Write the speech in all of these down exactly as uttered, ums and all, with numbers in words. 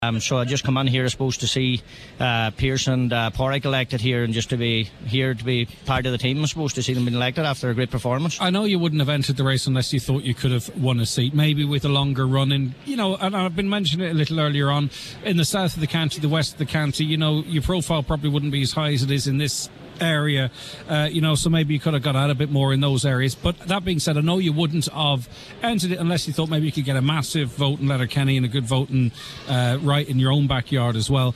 Um, so I just come on here, I suppose, to see uh, Pearse and uh, Porrick elected here, and just to be here to be part of the team, I suppose, to see them being elected after a great performance. I know you wouldn't have entered the race unless you thought you could have won a seat, maybe with a longer run in, you know, and I've been mentioning it a little earlier on, in the south of the county, the west of the county, you know, your profile probably wouldn't be as high as it is in this area, uh, you know, so maybe you could have got out a bit more in those areas. But that being said, I know you wouldn't have entered it unless you thought maybe you could get a massive vote in Letterkenny and a good vote in, uh, right in your own backyard as well.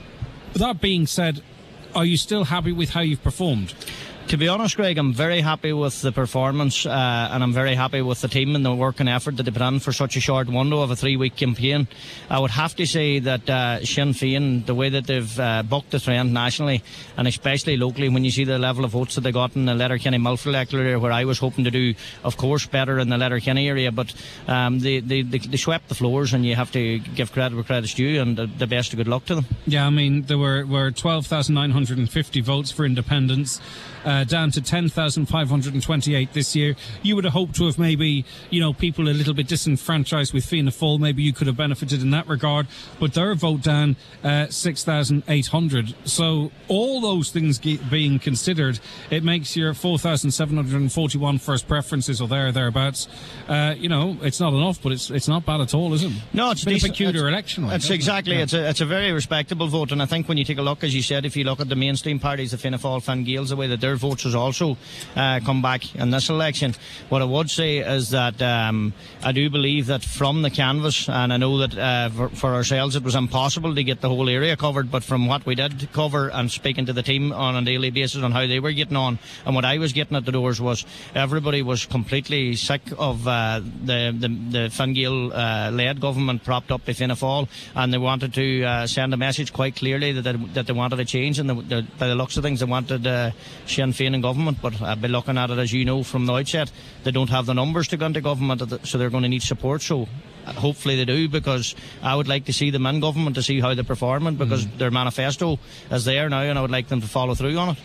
That being said, are you still happy with how you've performed? To be honest, Greg, I'm very happy with the performance, uh, and I'm very happy with the team and the work and effort that they put in for such a short window of a three-week campaign. I would have to say that uh, Sinn Féin, the way that they've uh, bucked the trend nationally and especially locally, when you see the level of votes that they got in the Letterkenny Milford electorate area, where I was hoping to do, of course, better in the Letterkenny area, but um, they, they, they, they swept the floors, and you have to give credit where credit's due, and the, the best of good luck to them. Yeah, I mean, there were, were twelve thousand nine hundred fifty votes for independents. Uh, down to ten thousand five hundred twenty-eight this year. You would have hoped to have maybe, you know, people a little bit disenfranchised with Fianna Fáil. Maybe you could have benefited in that regard. But their vote down uh, six thousand eight hundred. So all those things being considered, it makes your four thousand seven hundred forty-one first preferences or there, thereabouts. Uh, you know, it's not enough, but it's it's not bad at all, is it? No, it's, it's been decent. a peculiar it's, election. It's exactly. It? Yeah. It's a it's a very respectable vote, and I think when you take a look, as you said, if you look at the mainstream parties, the Fianna Fáil, Fine Gaels, the way that they're votes has also uh, come back in this election. What I would say is that um, I do believe that from the canvass, and I know that uh, for, for ourselves it was impossible to get the whole area covered, but from what we did cover and speaking to the team on a daily basis on how they were getting on, and what I was getting at the doors, was everybody was completely sick of uh, the, the, the Fine Gael uh, led government propped up by Fianna Fáil, and they wanted to uh, send a message quite clearly that they, that they wanted a change, and the, the, by the looks of things they wanted uh, Sinn Féin in government. But I've been looking at it, as you know, from the outset, they don't have the numbers to go into government, so they're going to need support. So hopefully they do, because I would like to see them in government to see how they're performing, because mm. their manifesto is there now, and I would like them to follow through on it.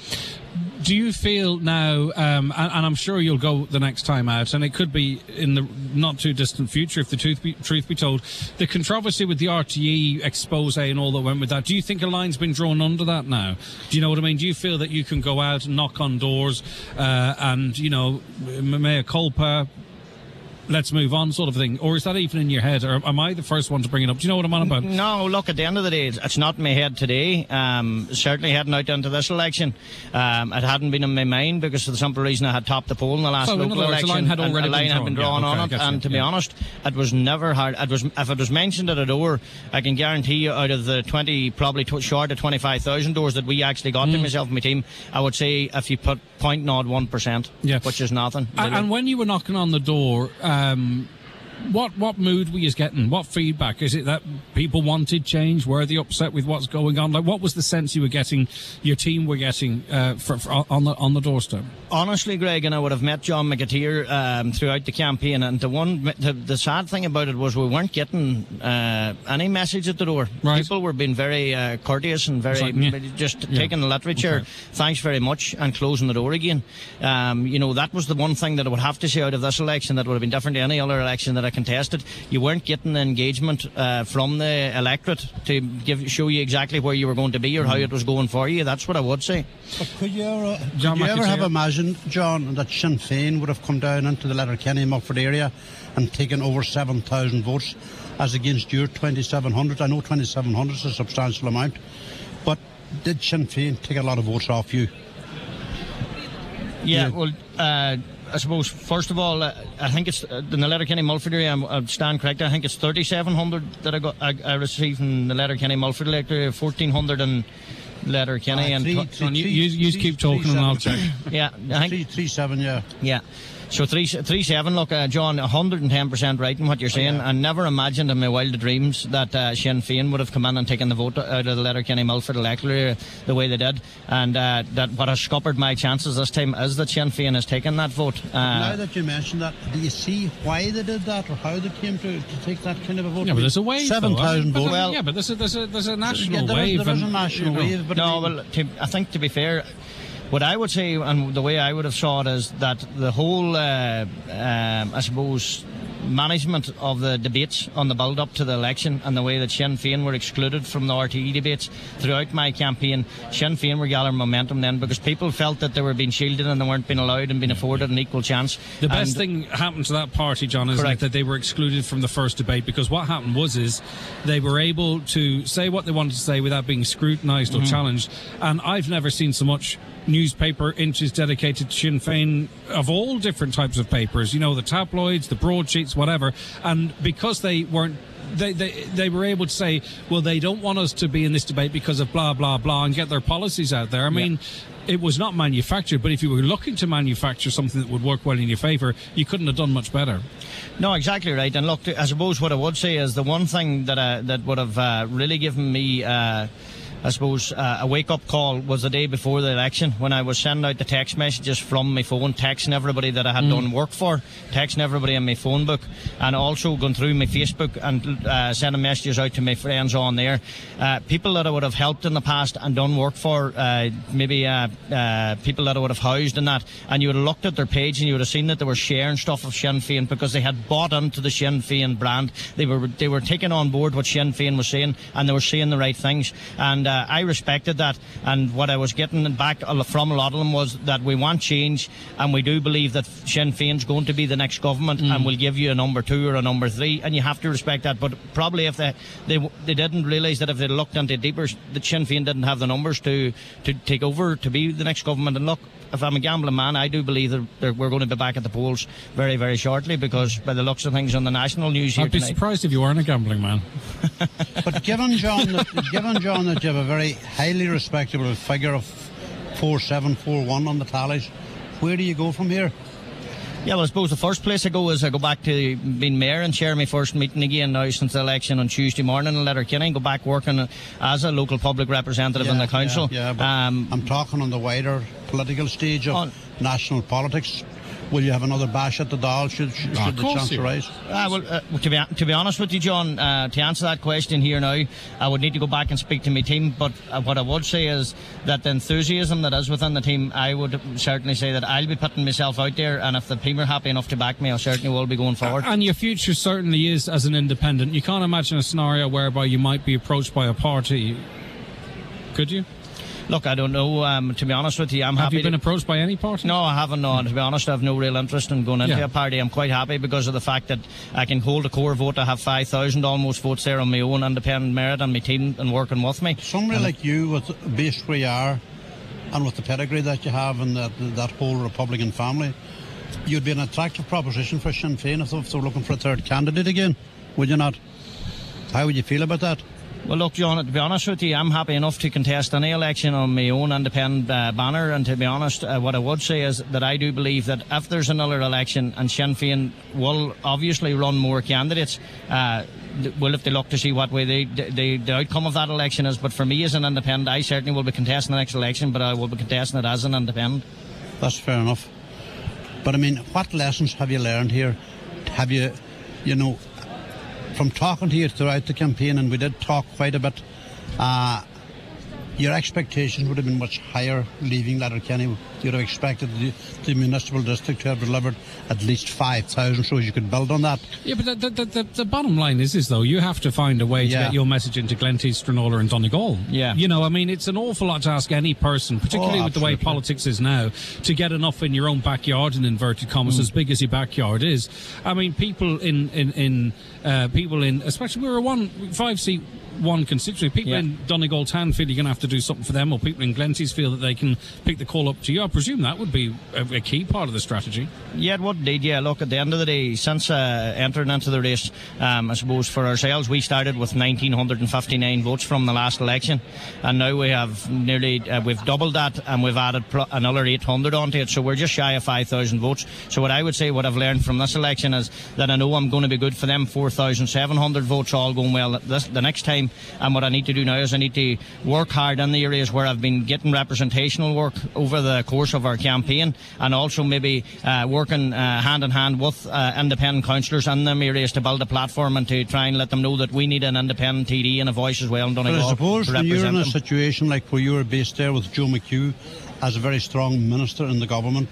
Do you feel now, um, and, and I'm sure you'll go the next time out, and it could be in the not too distant future if the truth be, truth be told, the controversy with the R T E expose and all that went with that, do you think a line's been drawn under that now? Do you know what I mean? Do you feel that you can go out and knock on doors uh, and, you know, mea culpa, let's move on sort of thing? Or is that even in your head? Or am I the first one to bring it up? Do you know what I'm on about? No, look, at the end of the day, it's not in my head today. Um, certainly heading out into this election. Um, it hadn't been in my mind because for the simple reason I had topped the poll in the last so local in other words, election. The line had already and a line been had been drawn yeah, okay, on it. And you, to yeah. be honest, it was never hard. It was, if it was mentioned at a door, I can guarantee you out of the twenty, probably t- short of twenty-five thousand doors that we actually got mm. to myself and my team, I would say if you put point naught one percent, yeah. which is nothing. Really. And, and when you were knocking on the door, um, What what mood were you getting? What feedback? Is it that people wanted change? Were they upset with what's going on? Like, what was the sense you were getting, your team were getting uh, for, for, on the on the doorstep? Honestly, Greg, and I would have met John McAteer um, throughout the campaign, and the one the, the sad thing about it was we weren't getting uh, any message at the door. Right. People were being very uh, courteous and very like, yeah. just yeah. taking the literature. Okay. Thanks very much, and closing the door again. Um, you know, that was the one thing that I would have to say out of this election that would have been different to any other election that I contested. You weren't getting the engagement uh, from the electorate to give show you exactly where you were going to be or how it was going for you. That's what I would say. But could you ever, could you ever have imagined, John, that Sinn Féin would have come down into the Letterkenny Milford area and taken over seven thousand votes as against your twenty-seven hundred? I know twenty-seven hundred is a substantial amount, but did Sinn Féin take a lot of votes off you? Yeah, yeah. well... Uh, I suppose, first of all, uh, I think it's uh, in the Letterkenny Milford area, I'm, I stand correct, I think it's thirty-seven hundred that I got I, I received in the Letterkenny Milford electorate, fourteen hundred in Letterkenny. Uh, and three, t- three, you, three, you, you three, keep three, talking three, and I'll check. Yeah, I think. Three, three, seven, yeah. Yeah. So three, three seven, look, uh, John, one hundred ten percent right in what you're saying. Oh, yeah. I never imagined in my wildest dreams that uh, Sinn Féin would have come in and taken the vote out of the Letterkenny Milford electorate the way they did. And uh, that what has scuppered my chances this time is that Sinn Féin has taken that vote. Uh, now that you mention that, do you see why they did that or how they came to, to take that kind of a vote? Yeah, but there's a wave. seven thousand votes. Well, yeah, but there's a, there's a, there's a national yeah, there wave. Is, there is and, a national you know, wave. But no, I mean, well, to, I think to be fair, what I would say, and the way I would have saw it, is that the whole, uh, um, I suppose, management of the debates on the build-up to the election and the way that Sinn Féin were excluded from the R T E debates throughout my campaign. Sinn Féin were gathering momentum then because people felt that they were being shielded and they weren't being allowed and being afforded an equal chance. The best and thing happened to that party, John, is that they were excluded from the first debate, because what happened was is they were able to say what they wanted to say without being scrutinised mm-hmm. or challenged. And I've never seen so much newspaper inches dedicated to Sinn Féin of all different types of papers, you know, the tabloids, the broadsheets, whatever. And because they weren't They, they they were able to say, well, they don't want us to be in this debate because of blah, blah, blah, and get their policies out there. I mean, yeah. It was not manufactured, but if you were looking to manufacture something that would work well in your favour, you couldn't have done much better. No, exactly right. And look, I suppose what I would say is the one thing that uh, that would have uh, really given me uh, I suppose uh, a wake-up call was the day before the election when I was sending out the text messages from my phone, texting everybody that I had mm. done work for, texting everybody in my phone book, and also going through my Facebook and uh, sending messages out to my friends on there. Uh, people that I would have helped in the past and done work for, uh, maybe uh, uh, people that I would have housed in that, and you would have looked at their page and you would have seen that they were sharing stuff of Sinn Féin because they had bought into the Sinn Féin brand. They were they were taking on board what Sinn Féin was saying, and they were saying the right things. And Uh, I respected that, and what I was getting back from a lot of them was that we want change, and we do believe that Sinn Féin's going to be the next government mm. and will give you a number two or a number three, and you have to respect that. But probably if they they, they didn't realise that if they looked into it deeper, that Sinn Féin didn't have the numbers to, to take over to be the next government. And look, if I'm a gambling man, I do believe that, that we're going to be back at the polls very, very shortly, because by the looks of things on the national news here I'd be tonight, surprised if you weren't a gambling man. But given, John, that, given, John, that you have a very highly respectable figure of four seven four one on the tallies, where do you go from here? Yeah, well, I suppose the first place I go is I go back to being mayor and chair my first meeting again now since the election on Tuesday morning in Letterkenny, and go back working as a local public representative yeah, in the council. Yeah, yeah, but um, I'm talking on the wider political stage of on, national politics. Will you have another bash at the Dáil should, should oh, the chance arise? Uh, well, uh, to be to be honest with you, John, uh, to answer that question here now, I would need to go back and speak to my team. But uh, what I would say is that the enthusiasm that is within the team, I would certainly say that I'll be putting myself out there, and if the team are happy enough to back me, I certainly will be going forward. And your future certainly is as an independent. You can't imagine a scenario whereby you might be approached by a party. Could you? Look, I don't know. Um, to be honest with you, I'm have happy. Have you been to... approached by any party? No, I haven't. No, to be honest, I have no real interest in going into yeah. a party. I'm quite happy because of the fact that I can hold a core vote. I have five thousand almost votes there on my own independent merit and my team and working with me. Somebody and like you, with based where you are, and with the pedigree that you have and that that whole Republican family, you'd be an attractive proposition for Sinn Féin if they were looking for a third candidate again. Would you not? How would you feel about that? Well, look, John, to be honest with you, I'm happy enough to contest any election on my own independent uh, banner. And to be honest, uh, what I would say is that I do believe that if there's another election and Sinn Féin will obviously run more candidates, uh, well, if they look to see what way they, they, the outcome of that election is. But for me as an independent, I certainly will be contesting the next election, but I will be contesting it as an independent. That's fair enough. But, I mean, what lessons have you learned here? Have you, you know... From talking to you throughout the campaign, and we did talk quite a bit, uh, your expectations would have been much higher leaving Letterkenny. You'd have expected the, the municipal district to have delivered at least five thousand, so you could build on that. Yeah, but the, the, the, the bottom line is, is, though, you have to find a way to yeah. get your message into Glenties, Stranola and Donegal. Yeah. You know, I mean, it's an awful lot to ask any person, particularly oh, with the way politics is now, to get enough in your own backyard, in inverted commas, mm. as big as your backyard is. I mean, people in, in, in uh, people in, especially we're a one, five seat one constituency. People yeah. in Donegal town feel you're going to have to do something for them, or people in Glenties feel that they can pick the call up to you. I presume that would be a, a key part of the strategy. Yeah, it would indeed. Yeah, look, at the end of the day, since uh, entering into the race, um, I suppose for ourselves, we started with one thousand nine hundred fifty-nine votes from the last election, and now we have nearly, uh, we've doubled that, and we've added pl- another eight hundred onto it, so we're just shy of five thousand votes. So what I would say, what I've learned from this election is that I know I'm going to be good for them four thousand seven hundred votes all going well this, the next time. And what I need to do now is I need to work hard in the areas where I've been getting representational work over the course of our campaign, and also maybe uh, working uh, hand in hand with uh, independent councillors in them areas to build a platform and to try and let them know that we need an independent T D and a voice as well in Donegal. But I suppose when you're in a them. situation like where you were based there with Joe McHugh as a very strong minister in the government,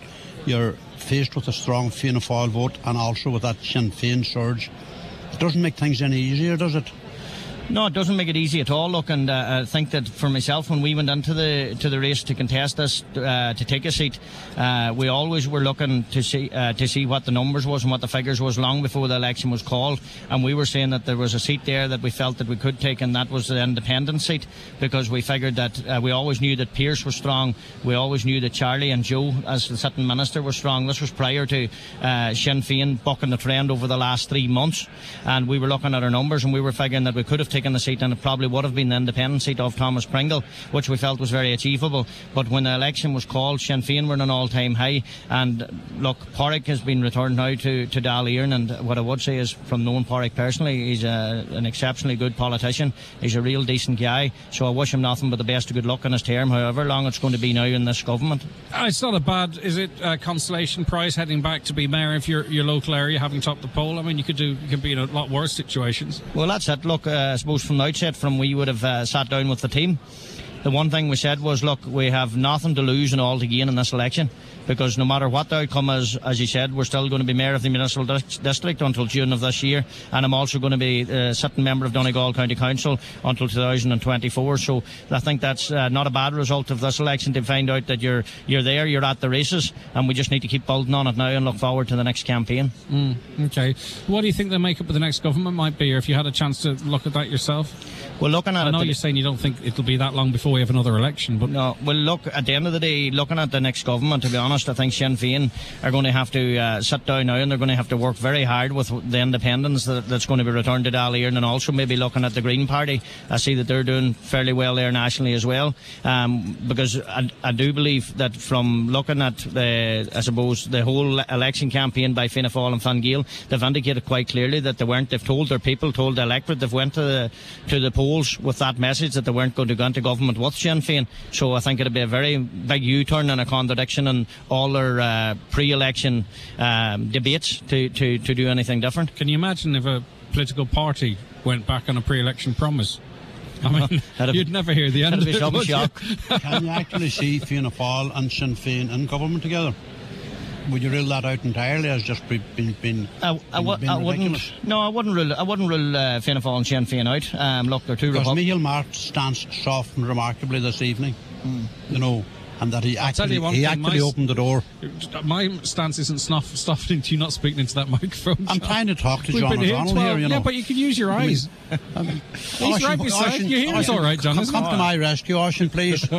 you're faced with a strong Fianna Fáil vote and also with that Sinn Féin surge. It doesn't make things any easier, does it? No, it doesn't make it easy at all. Look, and uh, I think that for myself, when we went into the to the race to contest this, uh, to take a seat, uh, we always were looking to see uh, to see what the numbers was and what the figures was long before the election was called. And we were saying that there was a seat there that we felt that we could take, and that was the independent seat, because we figured that uh, we always knew that Pearse was strong. We always knew that Charlie and Joe, as the sitting minister, were strong. This was prior to uh, Sinn Féin bucking the trend over the last three months, and we were looking at our numbers and we were figuring that we could have taken the seat, and it probably would have been the independent seat of Thomas Pringle, which we felt was very achievable. But when the election was called, Sinn Féin were in an all-time high, and look, Pádraig has been returned now to, to Dáil Éireann, and what I would say is, from knowing Pádraig personally, he's a, an exceptionally good politician. He's a real decent guy, so I wish him nothing but the best of good luck in his term, however long it's going to be now in this government. Uh, it's not a bad, is it, a consolation prize heading back to be mayor of your, your local area, having topped the poll? I mean, you could do, you could be in a lot worse situations. Well, that's it. Look, uh, I suppose from the outset, from we would have uh, sat down with the team, the one thing we said was, look, we have nothing to lose and all to gain in this election, because no matter what the outcome is, as you said, we're still going to be mayor of the municipal dis- district until June of this year, and I'm also going to be uh, sitting member of Donegal County Council until two thousand twenty-four. So I think that's uh, not a bad result of this election, to find out that you're you're there, you're at the races, and we just need to keep building on it now and look forward to the next campaign. Mm, okay. What do you think the makeup of the next government might be, or if you had a chance to look at that yourself? Well, looking at I know it, you're saying you don't think it'll be that long before we have another election, but no. Well, look, at the end of the day, looking at the next government, to be honest, I think Sinn Féin are going to have to uh, sit down now, and they're going to have to work very hard with the independents that, that's going to be returned to Dáil Éireann, and also maybe looking at the Green Party. I see that they're doing fairly well there nationally as well, um, because I, I do believe that from looking at the, I suppose, the whole election campaign by Fianna Fáil and Fine Gael, they've indicated quite clearly that they weren't. They've told their people, told the electorate, they've went to the to the polls with that message that they weren't going to go into government with Sinn Féin. So I think it'd be a very big U-turn and a contradiction in all their uh, pre-election um, debates to, to, to do anything different. Can you imagine if a political party went back on a pre-election promise? I mean, that'd you'd be, never hear the end of be it. some shock. Can you actually see Fianna Fáil and Sinn Féin in government together? Would you rule that out entirely as just been been, been, I, I, been, been I wouldn't. ridiculous? No, I wouldn't rule. I wouldn't rule uh, Fianna Fáil and Sinn Féin out. Um, look, they're two Because Republic. Micheál Martin's stance softened remarkably this evening. Mm. You know, and that he actually you one he thing, actually my, opened the door. My stance isn't snuff, stuffing into you not speaking into that microphone. I'm trying to talk to We've John been here O'Donnell twelve, here, you know. Yeah, but you can use your eyes. I mean, He's Ocean, right beside Ocean, you. Here's all right, John. Come, isn't come it? to my rescue, Ocean, please.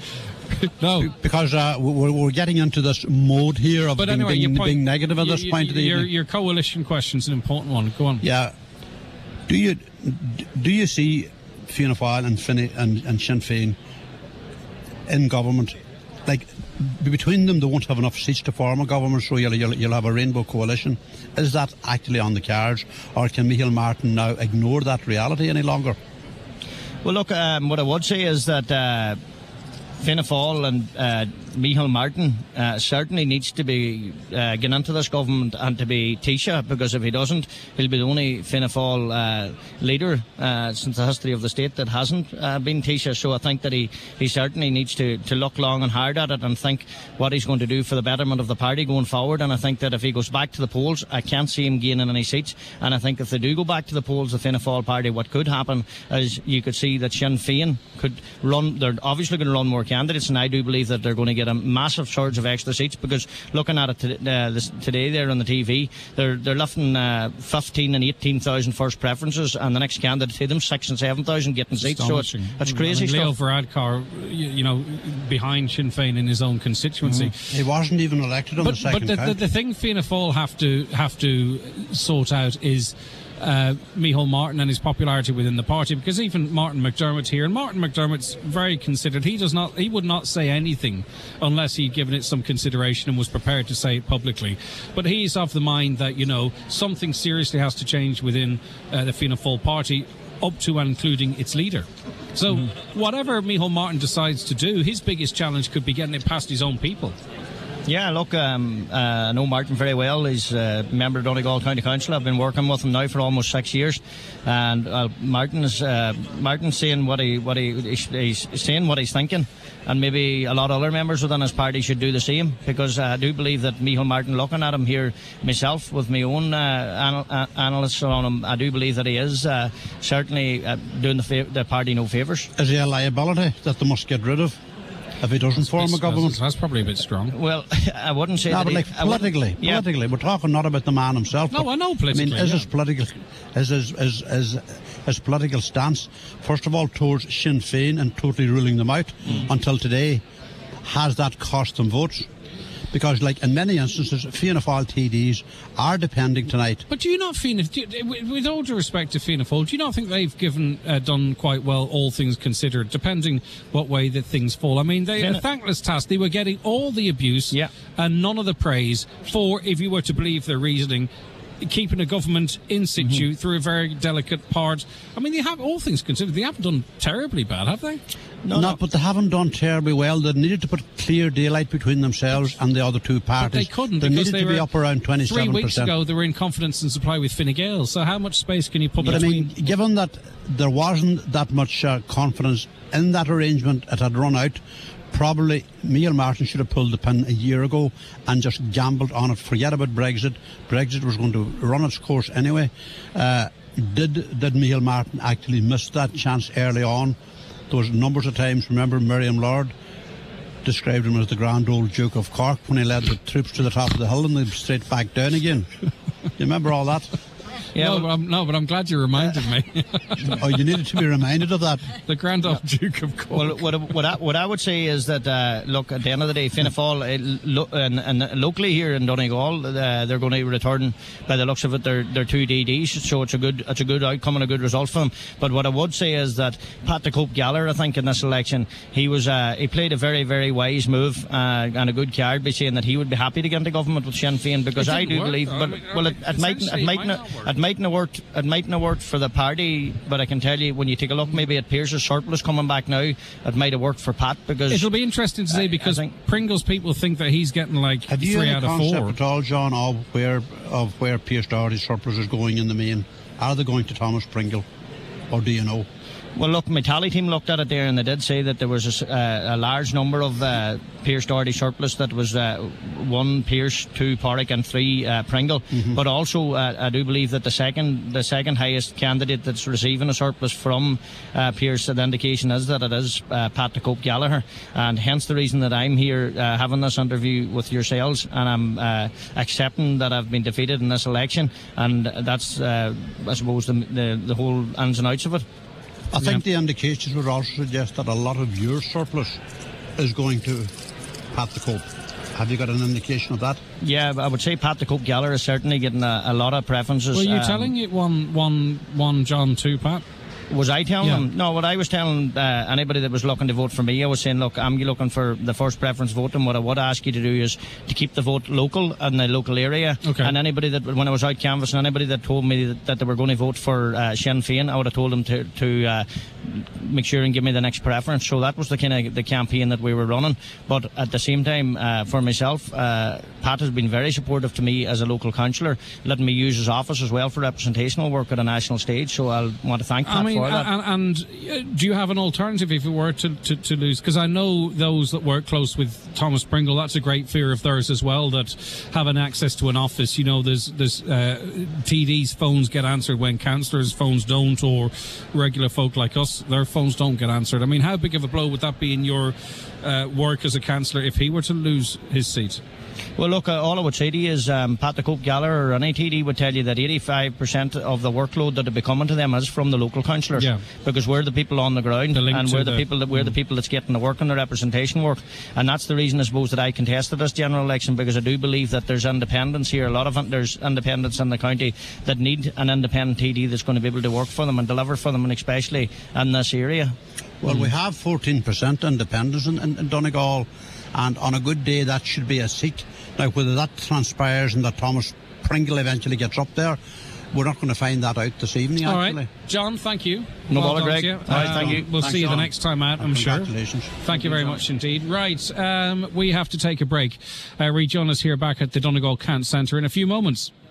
No. Because uh, we're, we're getting into this mode here of But being, anyway, being, your point, being negative at you, this you, point of the your, evening. your coalition question's an important one. Go on. Yeah. Do you do you see Fianna Fáil and, Fine, and, and Sinn Féin in government? Like, between them, they won't have enough seats to form a government, so you'll, you'll, you'll have a rainbow coalition. Is that actually on the cards, or can Micheál Martin now ignore that reality any longer? Well, look, um, what I would say is that uh, Fianna Fáil and uh, Micheál Martin uh, certainly needs to be uh, getting into this government and to be Taoiseach, because if he doesn't, he'll be the only Fianna Fáil uh, leader uh, since the history of the state that hasn't uh, been Taoiseach. So I think that he, he certainly needs to, to look long and hard at it and think what he's going to do for the betterment of the party going forward. And I think that if he goes back to the polls, I can't see him gaining any seats. And I think if they do go back to the polls, the Fianna Fáil party, what could happen is you could see that Sinn Féin could run, they're obviously going to run more candidates, and I do believe that they're going to get a massive surge of extra seats, because looking at it to, uh, this, today there on the T V, they're they're lifting uh, fifteen and eighteen thousand first preferences, and the next candidate to them six and seven thousand getting seats. So it's, it's crazy I mean, stuff. Leo Varadkar, you, you know, behind Sinn Féin in his own constituency. Mm. He wasn't even elected on but, the second But the, count. the, the thing Fianna Fáil have to have to sort out is Uh, Micheál Martin and his popularity within the party, because even Martin McDermott here, and Martin McDermott's very considered. He does not, he would not say anything unless he'd given it some consideration and was prepared to say it publicly. But he's of the mind that, you know, something seriously has to change within uh, the Fianna Fáil party, up to and including its leader. So mm-hmm. whatever Micheál Martin decides to do, his biggest challenge could be getting it past his own people. Yeah, look, um, uh, I know Martin very well. He's a member of Donegal County Council. I've been working with him now for almost six years, and uh, Martin's uh, Martin's saying what he what he he's, he's saying what he's thinking, and maybe a lot of other members within his party should do the same, because I do believe that Micheál Martin, looking at him here myself with my own uh, anal- uh, analysts on him, I do believe that he is uh, certainly uh, doing the, fa- the party no favours. Is he a liability that they must get rid of if he doesn't form a government? That's probably a bit strong. Well, I wouldn't say no, that but he, like politically, yeah. politically, we're talking not about the man himself. No, I know politically. I mean, is yeah. his political, is his, is, is his political stance, first of all, towards Sinn Féin and totally ruling them out mm. until today, has that cost them votes? Because, like, in many instances, Fianna Fáil T Ds are depending tonight. But do you not, Fianna, do you, with all due respect to Fianna Fáil, do you not think they've given uh, done quite well, all things considered, depending what way that things fall? I mean, they a thankless task. They were getting all the abuse yeah. and none of the praise for, if you were to believe their reasoning, keeping a government in situ mm-hmm. through a very delicate part. I mean, they have, all things considered, they haven't done terribly bad, have they? No, no, but they haven't done terribly well. They needed to put clear daylight between themselves and the other two parties. But they couldn't. They needed they to were, be up around twenty-seven percent. Three weeks ago, they were in confidence and supply with Fine Gael. So how much space can you put but between? But I mean, given that there wasn't that much uh, confidence in that arrangement, it had run out, probably Micheál Martin should have pulled the pin a year ago and just gambled on it. Forget about Brexit. Brexit was going to run its course anyway. Uh, did did Micheál Martin actually miss that chance early on? There was numbers of times, remember Miriam Lord described him as the grand old Duke of Cork when he led the troops to the top of the hill and then straight back down again. You remember all that? Yeah, no, but I'm, no, but I'm glad you reminded me. Oh, you needed to be reminded of that. The Grand Old Duke of Cork. Well, what, what, I, what I would say is that, uh, look, at the end of the day, Fianna Fáil, uh, lo- and, and locally here in Donegal, uh, they're going to return, by the looks of it, their, their two D Ds, so it's a good it's a good outcome and a good result for them. But what I would say is that Pat the Cope Gallagher, I think, in this election, he was uh, he played a very, very wise move uh, and a good card by saying that he would be happy to get into government with Sinn Féin, because I do work, believe, though. but I mean, well, it, it might it might not it mightn't have worked. It mightn't have worked for the party, but I can tell you, when you take a look maybe at Pearse's surplus coming back now, it might have worked for Pat, because it'll be interesting to see, because I, I think, Pringles people think that he's getting like have three you out of four. Have you any concept at all, John, of where of where Pearse Doherty's surplus is going in the main? Are they going to Thomas Pringle, or do you know? Well, look, my tally team looked at it there, and they did say that there was a, uh, a large number of uh, Pearse Doherty surplus. That was uh, one Pearse, two Porrick, and three uh, Pringle. Mm-hmm. But also, uh, I do believe that the second, the second highest candidate that's receiving a surplus from uh, Pearse, the indication is that it is uh, Pat the Cope Gallagher, and hence the reason that I'm here uh, having this interview with yourselves, and I'm uh, accepting that I've been defeated in this election, and that's, uh, I suppose, the, the the whole ins and outs of it. I think yeah. the indications would also suggest that a lot of your surplus is going to Pat the Cope. Have you got an indication of that? Yeah, I would say Pat the Cope Gallagher is certainly getting a, a lot of preferences. Were you um, telling it one, one, one John, two Pat? Was I telling yeah. them? No, what I was telling uh, anybody that was looking to vote for me, I was saying, look, I'm looking for the first preference vote, and what I would ask you to do is to keep the vote local in the local area. Okay. And anybody that, when I was out canvassing, anybody that told me that, that they were going to vote for uh, Sinn Féin, I would have told them to, to uh, make sure and give me the next preference. So that was the kind of the campaign that we were running. But at the same time, uh, for myself, uh, Pat has been very supportive to me as a local councillor, letting me use his office as well for representational work at a national stage. So I want to thank Pat I mean, for that. And, and do you have an alternative if you were to, to, to lose? Because I know those that work close with Thomas Pringle, that's a great fear of theirs as well, that having access to an office, you know, there's there's uh, T Ds' phones get answered when councillors' phones don't, or regular folk like us, their phones don't get answered. I mean, how big of a blow would that be in your uh, work as a councillor if he were to lose his seat? Well, look, uh, all I would say to you is um, Pat the Cope Gallagher or any T D would tell you that eighty-five percent of the workload that would be coming to them is from the local councillors, yeah. because we're the people on the ground, the and we're the, the people that we're mm. the people that's getting the work and the representation work, and that's the reason, I suppose, that I contested this general election, because I do believe that there's independents here, a lot of there's independents in the county that need an independent T D that's going to be able to work for them and deliver for them, and especially in this area. Well, mm. we have fourteen percent independents in, in, in Donegal, and on a good day that should be a seat. Now, whether that transpires and that Thomas Pringle eventually gets up there, we're not going to find that out this evening, All actually. right. John, thank you. No well bother, done Greg. to you. All right, Uh, thank you. We'll Thanks, see you the John. next time out, I'm sure. Congratulations. Thank you very much indeed. Right, um, we have to take a break. Uh, rejoin us here back at the Donegal Cant Centre in a few moments.